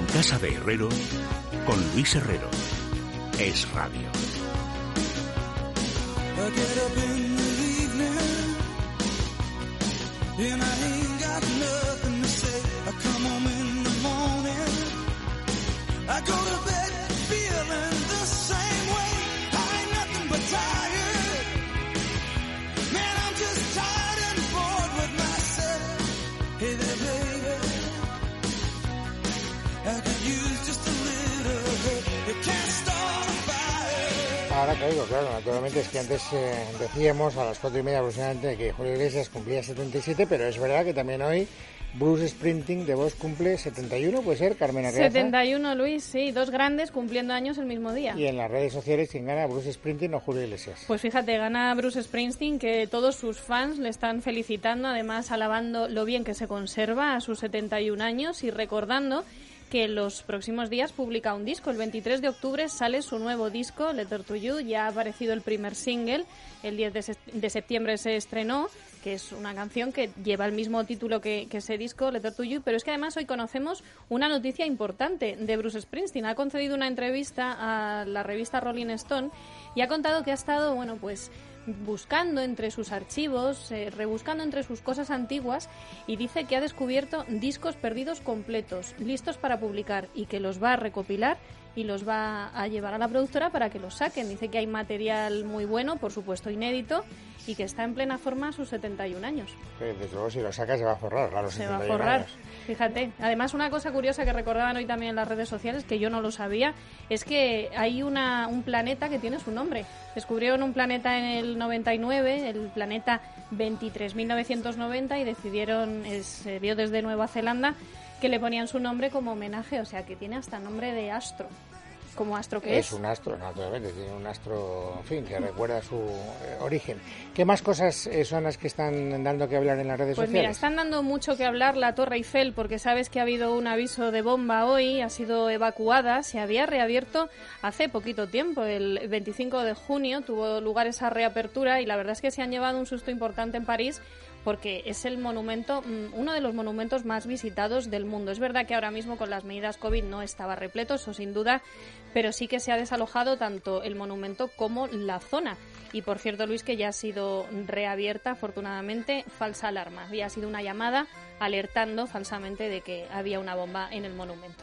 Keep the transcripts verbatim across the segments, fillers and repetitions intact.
Casa de Herrero, con Luis Herrero. Es Radio. Ahora caigo, claro, naturalmente es que antes eh, decíamos a las cuatro y media aproximadamente que Julio Iglesias cumplía setenta y siete, pero es verdad que también hoy Bruce Springsteen de Vox cumple setenta y uno, ¿puede ser, Carmen Arreaza? setenta y uno, Luis, sí, dos grandes cumpliendo años el mismo día. Y en las redes sociales, ¿quién gana? ¿Bruce Springsteen o Julio Iglesias? Pues fíjate, gana Bruce Springsteen, que todos sus fans le están felicitando, además alabando lo bien que se conserva a sus setenta y un años y recordando que en los próximos días publica un disco. El veintitrés de octubre sale su nuevo disco, Letter to You. Ya ha aparecido el primer single, el diez de septiembre se estrenó, que es una canción que lleva el mismo título que, que ese disco, Letter to You, pero es que además hoy conocemos una noticia importante de Bruce Springsteen. Ha concedido una entrevista a la revista Rolling Stone y ha contado que ha estado, bueno, pues buscando entre sus archivos, eh, rebuscando entre sus cosas antiguas, y dice que ha descubierto discos perdidos completos, listos para publicar, y que los va a recopilar y los va a llevar a la productora para que los saquen. Dice que hay material muy bueno, por supuesto inédito, y que está en plena forma a sus setenta y un años. Desde luego, si lo saca se va a forrar, claro. Se va a forrar, fíjate. Además, una cosa curiosa que recordaban hoy también en las redes sociales, que yo no lo sabía, es que hay una, un planeta que tiene su nombre. Descubrieron un planeta en el noventa y nueve, el planeta veintitrés mil novecientos noventa, y decidieron, se vio desde Nueva Zelanda, que le ponían su nombre como homenaje, o sea que tiene hasta nombre de astro. ¿Como astro que es? Es un astro, naturalmente, tiene un astro, en fin, que recuerda su eh, origen. ¿Qué más cosas eh, son las que están dando que hablar en las redes pues sociales? Pues mira, están dando mucho que hablar la Torre Eiffel, porque sabes que ha habido un aviso de bomba hoy, ha sido evacuada, se había reabierto hace poquito tiempo, el veinticinco de junio tuvo lugar esa reapertura, y la verdad es que se han llevado un susto importante en París, porque es el monumento, uno de los monumentos más visitados del mundo. Es verdad que ahora mismo con las medidas COVID no estaba repleto, eso sin duda, pero sí que se ha desalojado tanto el monumento como la zona. Y por cierto, Luis, que ya ha sido reabierta, afortunadamente, falsa alarma. Había sido una llamada alertando falsamente de que había una bomba en el monumento.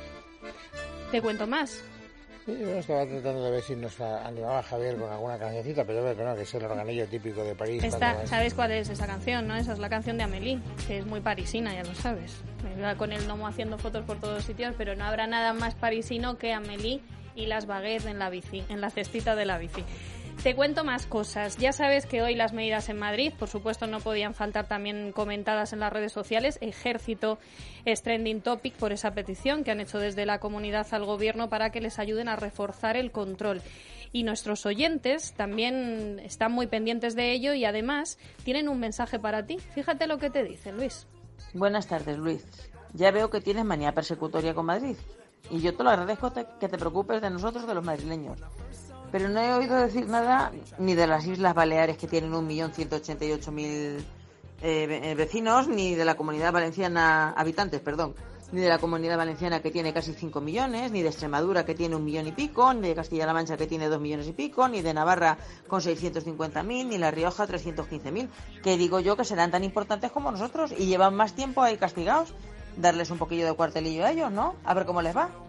¿Te cuento más? Sí, yo estaba tratando de ver si nos animaba Javier con alguna cancioncita, pero veo que no, que es el organillo típico de París. Esta, ¿sabes cuál es esa canción, no? Esa es la canción de Amélie, que es muy parisina, ya lo sabes. Me iba con el gnomo haciendo fotos por todos sitios, pero no habrá nada más parisino que Amélie y las baguettes en la bici, en la cestita de la bici. Te cuento más cosas. Ya sabes que hoy las medidas en Madrid, por supuesto, no podían faltar también comentadas en las redes sociales. Ejército es trending topic por esa petición que han hecho desde la comunidad al gobierno para que les ayuden a reforzar el control. Y nuestros oyentes también están muy pendientes de ello y además tienen un mensaje para ti. Fíjate lo que te dicen, Luis. Buenas tardes, Luis. Ya veo que tienes manía persecutoria con Madrid. Y yo te lo agradezco que te preocupes de nosotros, de los madrileños. Pero no he oído decir nada ni de las Islas Baleares, que tienen un millón ciento ochenta y ocho mil eh, vecinos, ni de la Comunidad Valenciana, habitantes, perdón, ni de la Comunidad Valenciana, que tiene casi cinco millones, ni de Extremadura, que tiene un millón y pico, ni de Castilla-La Mancha, que tiene dos millones y pico, ni de Navarra, con seiscientos cincuenta mil, ni La Rioja, trescientos quince mil, que digo yo que serán tan importantes como nosotros y llevan más tiempo ahí castigados. Darles un poquillo de cuartelillo a ellos, ¿no? A ver cómo les va.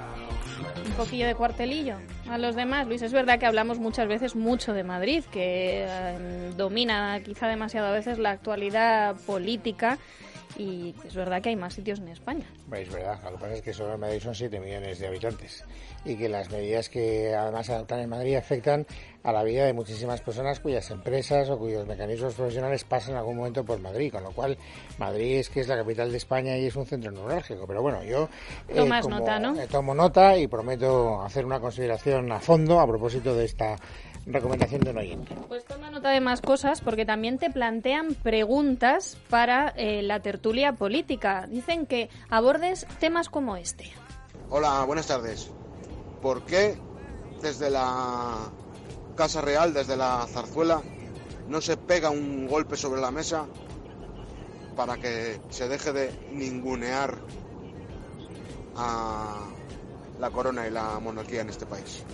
Un poquillo de cuartelillo a los demás, Luis. Es verdad que hablamos muchas veces mucho de Madrid, que eh, domina quizá demasiado a veces la actualidad política, y es verdad que hay más sitios en España. Es verdad, lo que pasa es que solo en Madrid son siete millones de habitantes y que las medidas que además se adoptan en Madrid afectan a la vida de muchísimas personas cuyas empresas o cuyos mecanismos profesionales pasan en algún momento por Madrid, con lo cual Madrid es que es la capital de España y es un centro neurálgico. Pero bueno, yo eh, Tomas como, nota, ¿no? eh, tomo nota y prometo hacer una consideración a fondo a propósito de esta recomendación de un oyente. Pues toma nota de más cosas, porque también te plantean preguntas para eh, la tertulia política. Dicen que abordes temas como este. Hola, buenas tardes. ¿Por qué desde la Casa Real, desde la Zarzuela, no se pega un golpe sobre la mesa para que se deje de ningunear a la corona y la monarquía en este país.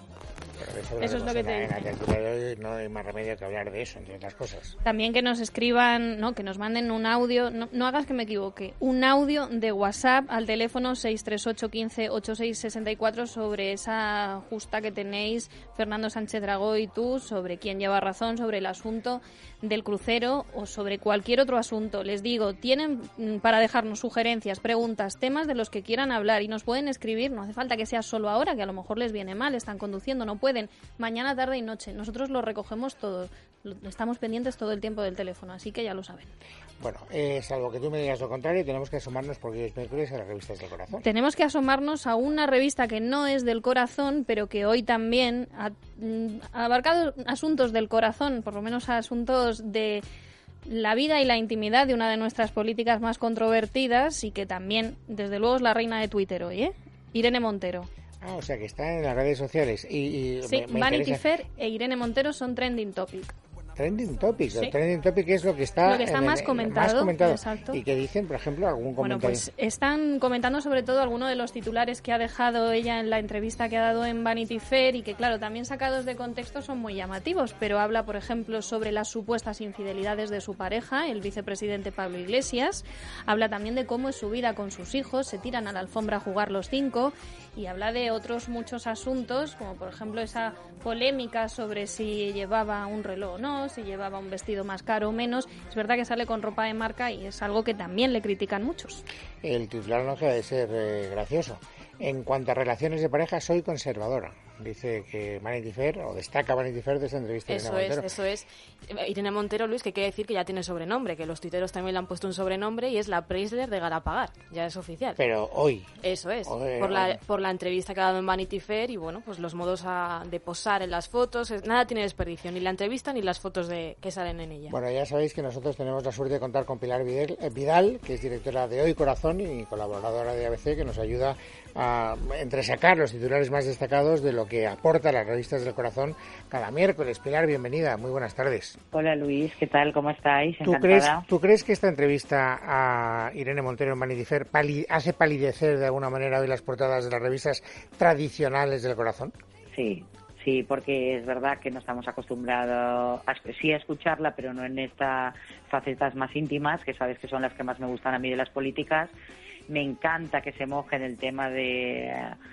Eso, eso es lo que te en la tertulia de hoy no hay más remedio que hablar de eso, entre otras cosas. También que nos escriban, no, que nos manden un audio, no, no hagas que me equivoque, un audio de WhatsApp al teléfono seis tres ocho, quince, ochenta y seis sesenta y cuatro sobre esa justa que tenéis Fernando Sánchez Dragó y tú, sobre quién lleva razón, sobre el asunto del crucero o sobre cualquier otro asunto. Les digo, tienen para dejarnos sugerencias, preguntas, temas de los que quieran hablar y nos pueden escribir, no hace falta que sea solo ahora, que a lo mejor les viene mal, están conduciendo, no pueden, mañana, tarde y noche. Nosotros lo recogemos todo, estamos pendientes todo el tiempo del teléfono, así que ya lo saben. Bueno, eh, salvo que tú me digas lo contrario, tenemos que asomarnos porque hoy es miércoles a las revistas del corazón. Tenemos que asomarnos a una revista que no es del corazón, pero que hoy también ha, ha abarcado asuntos del corazón, por lo menos asuntos de la vida y la intimidad de una de nuestras políticas más controvertidas y que también, desde luego, es la reina de Twitter hoy, ¿eh? Irene Montero. Ah, o sea que está en las redes sociales. Y, y sí, me, me Vanity interesa... Fair e Irene Montero son trending topic. Trending Topic, sí. Trending Topic es lo que está, lo que está en, más, en, comentado, más comentado. Exacto. Y que dicen, por ejemplo, algún comentario. Bueno, pues están comentando sobre todo algunos de los titulares que ha dejado ella en la entrevista que ha dado en Vanity Fair y que, claro, también sacados de contexto son muy llamativos, pero habla, por ejemplo, sobre las supuestas infidelidades de su pareja, el vicepresidente Pablo Iglesias, habla también de cómo es su vida con sus hijos, se tiran a la alfombra a jugar los cinco, y habla de otros muchos asuntos, como por ejemplo esa polémica sobre si llevaba un reloj o no, si llevaba un vestido más caro o menos. Es verdad que sale con ropa de marca y es algo que también le critican muchos. El titular no deja de ser eh, gracioso. En cuanto a relaciones de pareja, soy conservadora. Dice que Vanity Fair, o destaca Vanity Fair de esa entrevista de Irene Montero. Eso es, eso es. Irene Montero, Luis, que quiere decir que ya tiene sobrenombre, que los tuiteros también le han puesto un sobrenombre y es la Preisler de Galapagar, ya es oficial. Pero hoy. Eso es, hoy, por, la, hoy. por la entrevista que ha dado en Vanity Fair y bueno, pues los modos a, de posar en las fotos, es, nada tiene desperdicio, ni la entrevista ni las fotos de que salen en ella. Bueno, ya sabéis que nosotros tenemos la suerte de contar con Pilar Vidal, eh, Vidal que es directora de Hoy Corazón y colaboradora de A B C, que nos ayuda a entresacar los titulares más destacados de lo que aporta las revistas del corazón cada miércoles. Pilar, bienvenida, muy buenas tardes. Hola Luis, ¿qué tal? ¿Cómo estáis? ¿Tú crees, ¿Tú crees que esta entrevista a Irene Montero en Vanity Fair pali- hace palidecer de alguna manera hoy las portadas de las revistas tradicionales del corazón? Sí, sí, porque es verdad que no estamos acostumbrados a, sí a escucharla, pero no en estas facetas más íntimas, que sabes que son las que más me gustan a mí de las políticas. Me encanta que se moje en el tema de,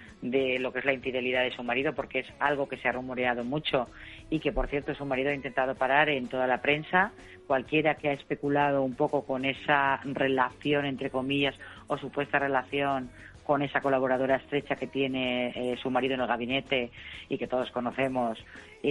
de lo que es la infidelidad de su marido, porque es algo que se ha rumoreado mucho y que, por cierto, su marido ha intentado parar en toda la prensa. Cualquiera que ha especulado un poco con esa relación, entre comillas, o supuesta relación con esa colaboradora estrecha que tiene eh, su marido en el gabinete y que todos conocemos,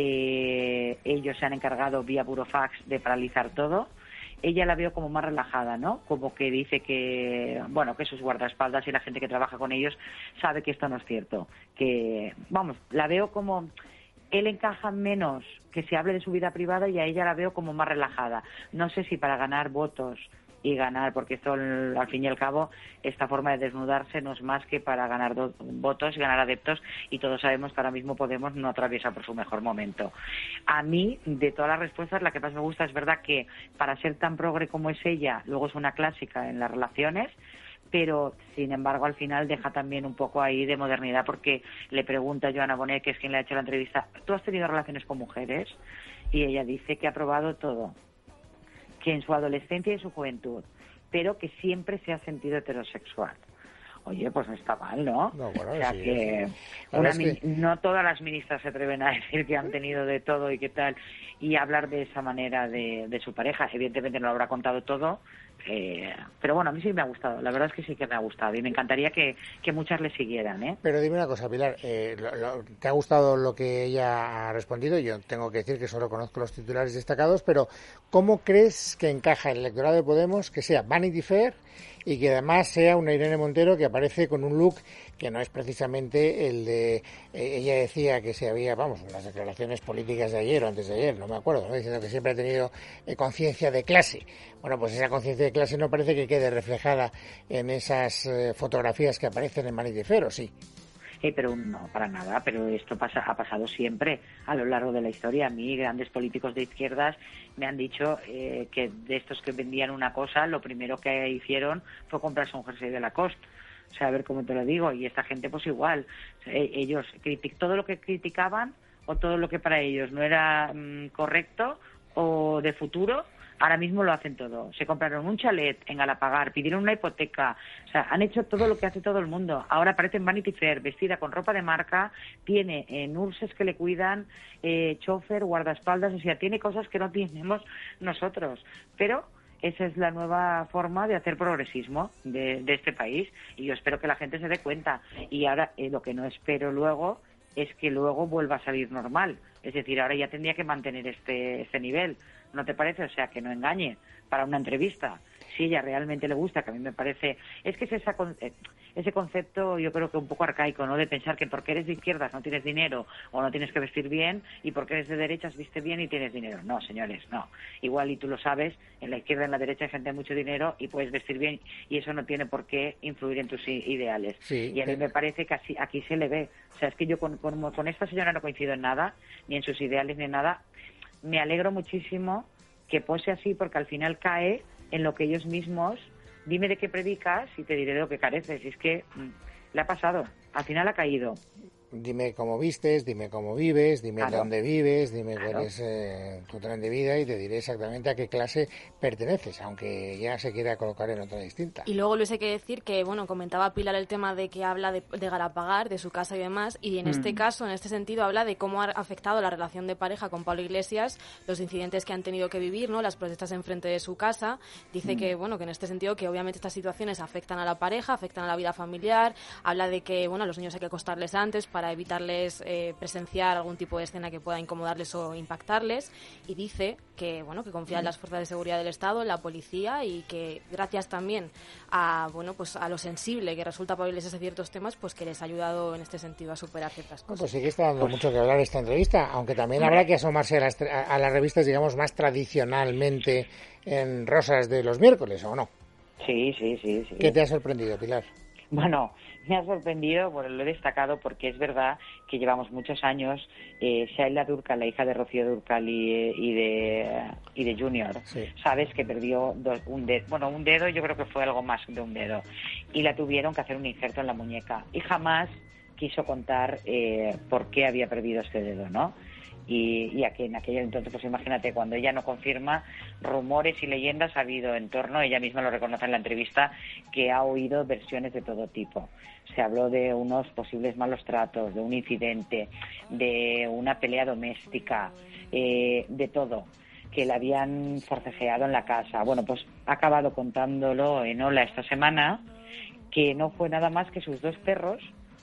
eh, ellos se han encargado vía burofax de paralizar todo. Ella la veo como más relajada, ¿no? Como que dice que, bueno, que sus guardaespaldas y la gente que trabaja con ellos sabe que esto no es cierto. Que, vamos, la veo como, él encaja menos que se hable de su vida privada y a ella la veo como más relajada. No sé si para ganar votos y ganar, porque esto al fin y al cabo, esta forma de desnudarse no es más que para ganar do- votos y ganar adeptos, y todos sabemos que ahora mismo Podemos no atraviesa por su mejor momento. A mí, de todas las respuestas, la que más me gusta es verdad que para ser tan progre como es ella, luego es una clásica en las relaciones, pero sin embargo al final deja también un poco ahí de modernidad, porque le pregunta a Joana Bonet, que es quien le ha hecho la entrevista, ¿tú has tenido relaciones con mujeres? Y ella dice que ha probado todo, que en su adolescencia y su juventud, pero que siempre se ha sentido heterosexual. Oye, pues no está mal, ¿no? No, bueno, o sea, sí, que, una, es que no todas las ministras se atreven a decir que han tenido de todo y qué tal, y hablar de esa manera de, de su pareja. Evidentemente no lo habrá contado todo, eh, pero bueno, a mí sí me ha gustado. La verdad es que sí que me ha gustado y me encantaría que, que muchas le siguieran, ¿eh? Pero dime una cosa, Pilar, eh, lo, lo, ¿te ha gustado lo que ella ha respondido? Yo tengo que decir que solo conozco los titulares destacados, pero ¿cómo crees que encaja el electorado de Podemos que sea Vanity Fair y que además sea una Irene Montero que aparece con un look que no es precisamente el de... Eh, ella decía que se había, vamos, las declaraciones políticas de ayer o antes de ayer, no me acuerdo, ¿no? Diciendo que siempre ha tenido eh, conciencia de clase. Bueno, pues esa conciencia de clase no parece que quede reflejada en esas eh, fotografías que aparecen en Vanity Fair, ¿o sí? Eh, pero no, para nada, pero esto pasa, ha pasado siempre a lo largo de la historia. A mí, grandes políticos de izquierdas me han dicho eh, que de estos que vendían una cosa, lo primero que hicieron fue comprarse un jersey de Lacoste. O sea, a ver cómo te lo digo. Y esta gente pues igual. O sea, ellos, todo lo que criticaban o todo lo que para ellos no era mmm, correcto o de futuro, ahora mismo lo hacen todo. Se compraron un chalet en Galapagar, pidieron una hipoteca, o sea, han hecho todo lo que hace todo el mundo. Ahora aparece en Vanity Fair, vestida con ropa de marca, tiene eh, nurses que le cuidan, eh, chofer, guardaespaldas, o sea, tiene cosas que no tenemos nosotros. Pero esa es la nueva forma de hacer progresismo de, de este país y yo espero que la gente se dé cuenta. Y ahora eh, lo que no espero luego es que luego vuelva a salir normal. Es decir, ahora ya tendría que mantener este, este nivel. ¿No te parece? O sea, que no engañe para una entrevista. Si ella realmente le gusta, que a mí me parece... Es que es esa, ese concepto, yo creo que un poco arcaico, ¿no? De pensar que porque eres de izquierdas no tienes dinero o no tienes que vestir bien y porque eres de derechas viste bien y tienes dinero. No, señores, no. Igual, y tú lo sabes, en la izquierda y en la derecha hay gente de mucho dinero y puedes vestir bien y eso no tiene por qué influir en tus ideales. Sí, y a mí eh... me parece que así, aquí se le ve. O sea, es que yo con, con, con esta señora no coincido en nada, ni en sus ideales ni en nada. Me alegro muchísimo que pose así porque al final cae en lo que ellos mismos, dime de qué predicas y te diré de lo que careces. Y es que mmm, le ha pasado, al final ha caído. Dime cómo vistes, dime cómo vives, dime claro. dónde vives, dime claro. cuál es eh, tu tren de vida y te diré exactamente a qué clase perteneces, aunque ya se quiera colocar en otra distinta. Y luego Luis, hay que decir que, bueno, comentaba Pilar el tema de que habla de, de Galapagar, de su casa y demás, y en mm. este caso, en este sentido, habla de cómo ha afectado la relación de pareja con Pablo Iglesias, los incidentes que han tenido que vivir, ¿no? Las protestas enfrente de su casa. Dice mm. que, bueno, que en este sentido, que obviamente estas situaciones afectan a la pareja, afectan a la vida familiar. Habla de que, bueno, a los niños hay que acostarles antes para evitarles eh, presenciar algún tipo de escena que pueda incomodarles o impactarles, y dice que, bueno, que confía en las fuerzas de seguridad del Estado, en la policía, y que gracias también a, bueno, pues a lo sensible que resulta Pablo Iglesias a ciertos temas, pues que les ha ayudado en este sentido a superar ciertas cosas. Bueno, pues sí que está dando mucho que hablar esta entrevista, aunque también habrá que asomarse a las, a las revistas, digamos, más tradicionalmente en rosas de los miércoles, ¿o no? Sí, sí, sí, sí. ¿Qué te ha sorprendido, Pilar? Bueno, me ha sorprendido, bueno, lo he destacado porque es verdad que llevamos muchos años, eh, Shaila Durkal, la hija de Rocío Durkal y, y de y de Junior, sí. Sabes que perdió dos, un dedo, bueno, un dedo, yo creo que fue algo más de un dedo, y la tuvieron que hacer un injerto en la muñeca, y jamás quiso contar eh, por qué había perdido este dedo, ¿no? Y, y aquí en aquel entonces, pues imagínate, cuando ella no confirma, rumores y leyendas ha habido en torno, ella misma lo reconoce en la entrevista, que ha oído versiones de todo tipo. Se habló de unos posibles malos tratos, de un incidente, de una pelea doméstica, eh, de todo, que la habían forcejeado en la casa. Bueno, pues ha acabado contándolo en Hola esta semana, que no fue nada más que sus dos perros,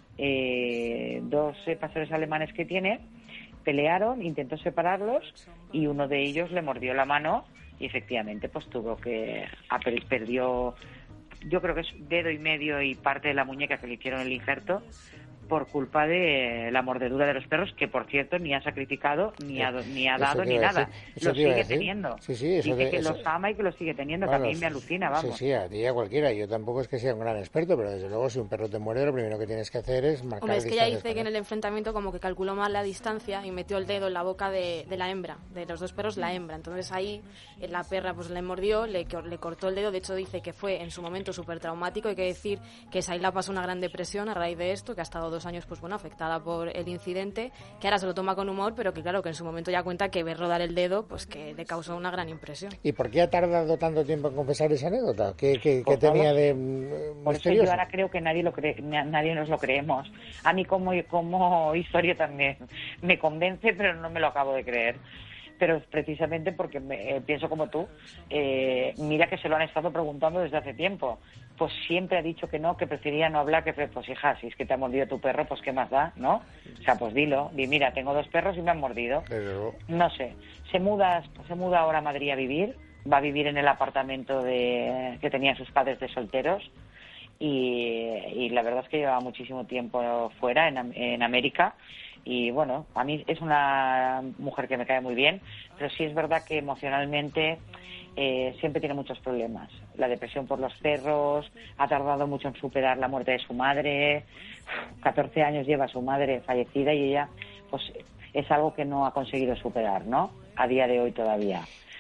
eh, dos eh, pastores alemanes que tiene, pelearon, intentó separarlos y uno de ellos le mordió la mano y efectivamente pues tuvo que perdió, yo creo que es dedo y medio y parte de la muñeca que le hicieron el injerto por culpa de la mordedura de los perros, que por cierto ni ha sacrificado, ni ha, ni ha dado, ni nada. Lo sigue teniendo. Sí, sí, eso Dice de, que eso... los ama y que los sigue teniendo, bueno, que a mí me alucina, vamos. Sí, sí, a ti y a cualquiera. Yo tampoco es que sea un gran experto, pero desde luego si un perro te muerde, lo primero que tienes que hacer es marcar. Hombre, es que ella dice que en el enfrentamiento como que calculó mal la distancia y metió el dedo en la boca de, de la hembra, de los dos perros la hembra. Entonces ahí la perra pues le mordió, le, le cortó el dedo. De hecho dice que fue en su momento súper traumático. Hay que decir que Shaila pasó una gran depresión a raíz de esto, que ha estado dos años pues bueno afectada por el incidente, que ahora se lo toma con humor, pero que claro, que en su momento ya cuenta que ver rodar el dedo, pues que le causó una gran impresión. ¿Y por qué ha tardado tanto tiempo en confesar esa anécdota? ¿Qué, qué, qué tenía de mm, por eso yo ahora creo que nadie lo cree, nadie nos lo creemos. A mí como, como historia también me convence, pero no me lo acabo de creer. Pero es precisamente porque me, eh, pienso como tú, eh, mira que se lo han estado preguntando desde hace tiempo. Pues siempre ha dicho que no, que prefería no hablar, que pues hija, si es que te ha mordido tu perro, pues qué más da, ¿no? O sea, pues dilo, di mira, tengo dos perros y me han mordido. Pero... No sé, se muda, se muda ahora a Madrid a vivir, va a vivir en el apartamento de que tenían sus padres de solteros y, y la verdad es que lleva muchísimo tiempo fuera, en, en América. Y bueno, a mí es una mujer que me cae muy bien, pero sí es verdad que emocionalmente eh, siempre tiene muchos problemas. La depresión por los perros, ha tardado mucho en superar la muerte de su madre, catorce años lleva su madre fallecida y ella, pues es algo que no ha conseguido superar, ¿no? A día de hoy todavía.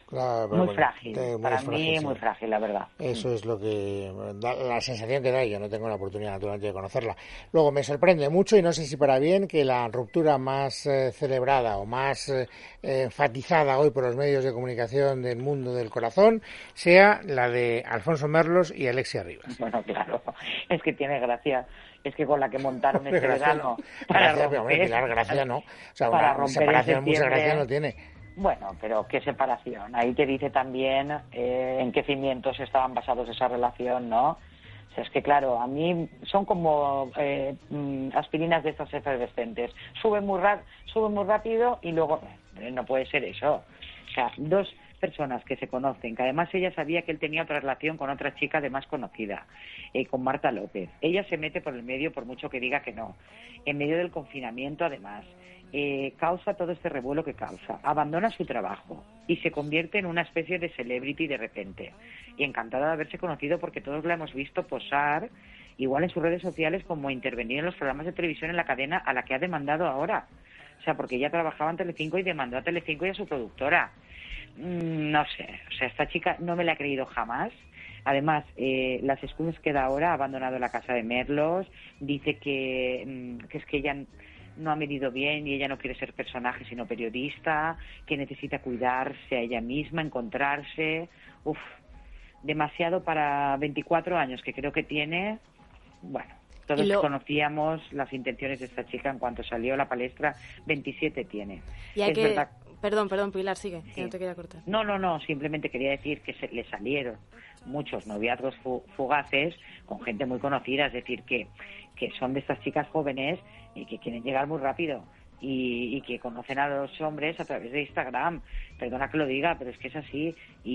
Claro, muy bueno, frágil, muy para frágil, mí sí. muy frágil, la verdad. Eso es lo que da la sensación que da, y yo no tengo la oportunidad naturalmente de conocerla. Luego me sorprende mucho, y no sé si para bien, que la ruptura más eh, celebrada o más eh, enfatizada hoy por los medios de comunicación del mundo del corazón sea la de Alfonso Merlos y Alexia Rivas. Bueno, claro, es que tiene gracia. Es que con la que montaron este Gracia verano no. para Gracia, romper, hombre, Pilar, gracia no. O sea, para una romper separación, en mucha septiembre. gracia no tiene. Bueno, pero qué separación. Ahí te dice también eh, en qué cimientos estaban basados esa relación, ¿no? O sea, es que claro, a mí son como eh, aspirinas de estas efervescentes. Sube muy, ra- sube muy rápido y luego... Eh, no puede ser eso. O sea, dos personas que se conocen, que además ella sabía que él tenía otra relación con otra chica además conocida, eh, con Marta López. Ella se mete por el medio, por mucho que diga que no. En medio del confinamiento, además. Eh, causa todo este revuelo que causa, abandona su trabajo y se convierte en una especie de celebrity de repente. Y encantada de haberse conocido, porque todos la hemos visto posar, igual en sus redes sociales, como intervenir en los programas de televisión en la cadena a la que ha demandado ahora. O sea, porque ella trabajaba en Telecinco y demandó a Telecinco y a su productora. Mm, no sé, o sea, esta chica no me la he creído jamás. Además, eh, las excusas que da ahora, ha abandonado la casa de Merlos, dice que, mm, que es que ella no ha medido bien y ella no quiere ser personaje sino periodista, que necesita cuidarse a ella misma, encontrarse. Uf, demasiado para veinticuatro años que creo que tiene. Bueno, todos lo... conocíamos las intenciones de esta chica en cuanto salió a la palestra. veintisiete tiene. Y hay es que... verdad... Perdón, perdón, Pilar, sigue, sí. que no te quería cortar. No, no, no, simplemente quería decir que se le salieron muchos noviazgos fugaces con gente muy conocida, es decir, que, que son de estas chicas jóvenes y que quieren llegar muy rápido y, y que conocen a los hombres a través de Instagram. Perdona que lo diga, pero es que es así.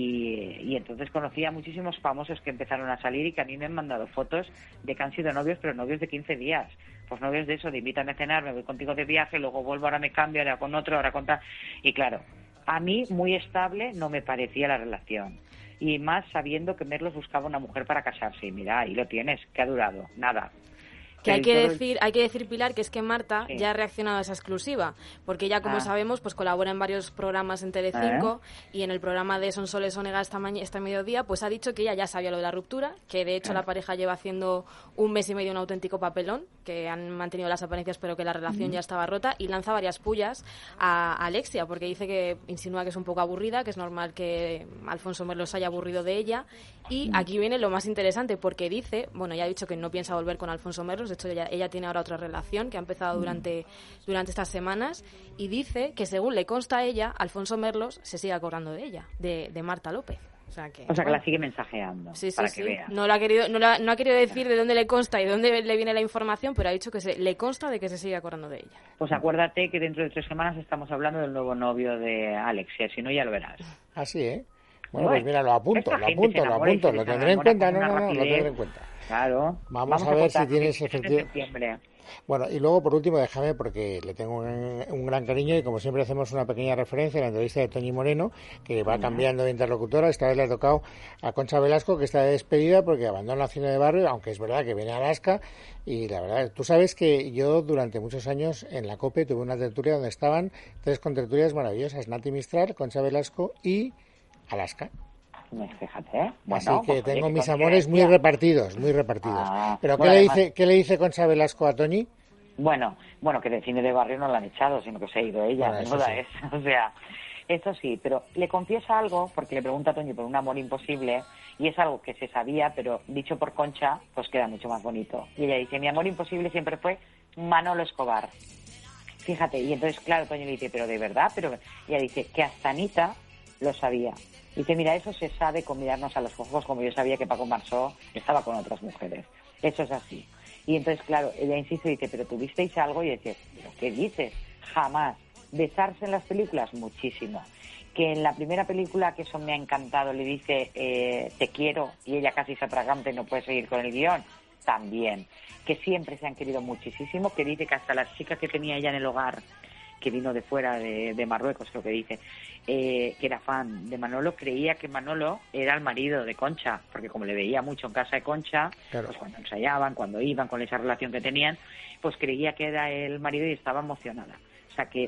Y, y entonces conocí a muchísimos famosos que empezaron a salir y que a mí me han mandado fotos de que han sido novios, pero novios de quince días. Pues novios de eso, de invítame a cenar, me voy contigo de viaje, luego vuelvo, ahora me cambio, ahora con otro, ahora con tal. Y claro, a mí muy estable no me parecía la relación. Y más sabiendo que Merlos buscaba una mujer para casarse. Y mira, ahí lo tienes, que ha durado, nada. Que hay que decir, hay que decir, Pilar, que es que Marta sí. ya ha reaccionado a esa exclusiva, porque ella, como ah. sabemos, pues colabora en varios programas en Telecinco, ¿Eh? y en el programa de Son Soles Onega esta, ma- este mediodía, pues ha dicho que ella ya sabía lo de la ruptura, que de hecho ¿Eh? la pareja lleva haciendo un mes y medio un auténtico papelón, que han mantenido las apariencias pero que la relación mm. ya estaba rota, y lanza varias pullas a Alexia, porque dice que insinúa que es un poco aburrida, que es normal que Alfonso Merlos haya aburrido de ella, y mm. aquí viene lo más interesante, porque dice, bueno, ya ha dicho que no piensa volver con Alfonso Merlos, de hecho ella, ella tiene ahora otra relación que ha empezado durante, mm. durante estas semanas, y dice que según le consta a ella, Alfonso Merlos se sigue acordando de ella, de, de Marta López. O sea que, o sea, que bueno. la sigue mensajeando, sí, sí, para sí. que vea. No, lo ha querido, no, lo ha, no ha querido decir de dónde le consta y de dónde le viene la información, pero ha dicho que se, le consta de que se sigue acordando de ella. Pues acuérdate que dentro de tres semanas estamos hablando del nuevo novio de Alexia, si no ya lo verás. Así, ¿eh? Bueno, pues mira, lo apunto, lo apunto, lo apunto, lo tendré en cuenta, no, no, no, lo tendré en cuenta. Claro. Vamos, Vamos a, a ver si tienes efectivamente. Bueno, y luego por último déjame, porque le tengo un, un gran cariño y como siempre hacemos una pequeña referencia a la entrevista de Toñi Moreno, que va cambiando de interlocutora. Esta vez le ha tocado a Concha Velasco, que está de despedida porque abandona la cine de barrio, aunque es verdad que viene a Alaska. Y la verdad, tú sabes que yo durante muchos años en la COPE tuve una tertulia donde estaban tres contertulias maravillosas: Nati Mistral, Concha Velasco y Alaska. Fíjate, ¿eh? Bueno, así que pues, tengo oye, mis amores muy repartidos, muy repartidos. Ah, Pero bueno, ¿qué, además, le dice, ¿qué le dice Concha Velasco a Toñi? Bueno, bueno, que de cine de barrio no la han echado, sino que se ha ido ella, bueno, menuda sí. es. O sea, eso sí, pero le confiesa algo, porque le pregunta a Toñi por un amor imposible, y es algo que se sabía, pero dicho por Concha, pues queda mucho más bonito. Y ella dice, mi amor imposible siempre fue Manolo Escobar. Fíjate, y entonces, claro, Toñi le dice, pero de verdad, pero y ella dice que hasta Anita lo sabía. Dice, mira, eso se sabe con mirarnos a los ojos, como yo sabía que Paco Marsó estaba con otras mujeres. Eso es así. Y entonces, claro, ella insiste y dice, ¿pero tuvisteis algo? Y dice, ¿pero qué dices? Jamás. ¿Besarse en las películas? Muchísimo. Que en la primera película, que eso me ha encantado, le dice, eh, te quiero, y ella casi se atraganta y no puede seguir con el guión. También. Que siempre se han querido muchísimo, que dice que hasta las chicas que tenía ella en el hogar, que vino de fuera de, de Marruecos, creo que dice, eh, que era fan de Manolo, creía que Manolo era el marido de Concha, porque como le veía mucho en casa de Concha, claro. Pues cuando ensayaban, cuando iban, con esa relación que tenían, pues creía que era el marido y estaba emocionada. O sea que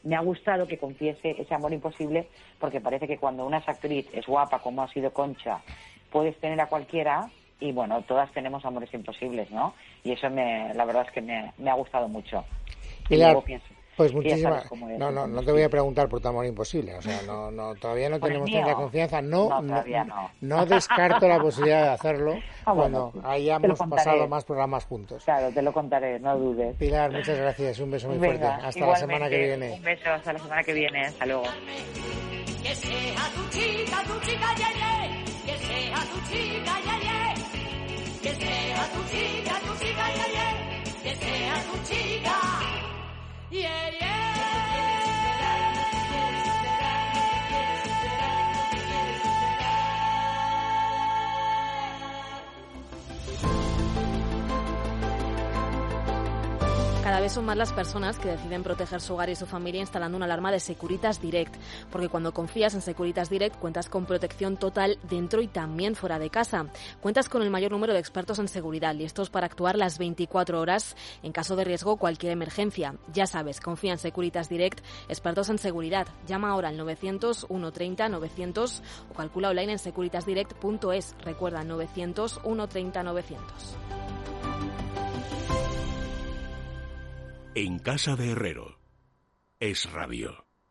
me ha gustado que confiese ese amor imposible, porque parece que cuando una es actriz, es guapa, como ha sido Concha, puedes tener a cualquiera, y bueno, todas tenemos amores imposibles, ¿no? Y eso, me, la verdad es que me, me ha gustado mucho. Pilar, y luego pienso, pues muchísimas... No, no, no te voy a preguntar por tu amor imposible, o sea, no, no, todavía no tenemos tanta confianza, no, no, no, no. no descarto la posibilidad de hacerlo ah, bueno, cuando hayamos pasado más programas juntos. Claro, te lo contaré, no dudes. Pilar, muchas gracias, un beso muy Venga, fuerte, hasta la semana que viene. Un beso, hasta la semana que viene, hasta luego. Que sea tu chica, tu chica, ye, ye. Que sea tu chica, ye, ye. Que sea tu chica, tu chica, ye, ye. Que sea tu chica, ye, ye. Cada vez son más las personas que deciden proteger su hogar y su familia instalando una alarma de Securitas Direct, porque cuando confías en Securitas Direct cuentas con protección total dentro y también fuera de casa. Cuentas con el mayor número de expertos en seguridad, listos para actuar las veinticuatro horas en caso de riesgo o cualquier emergencia. Ya sabes, confía en Securitas Direct, expertos en seguridad. Llama ahora al novecientos, ciento treinta, novecientos o calcula online en securitas direct punto es. Recuerda, novecientos, ciento treinta, novecientos. En casa de Herrero, Es Radio.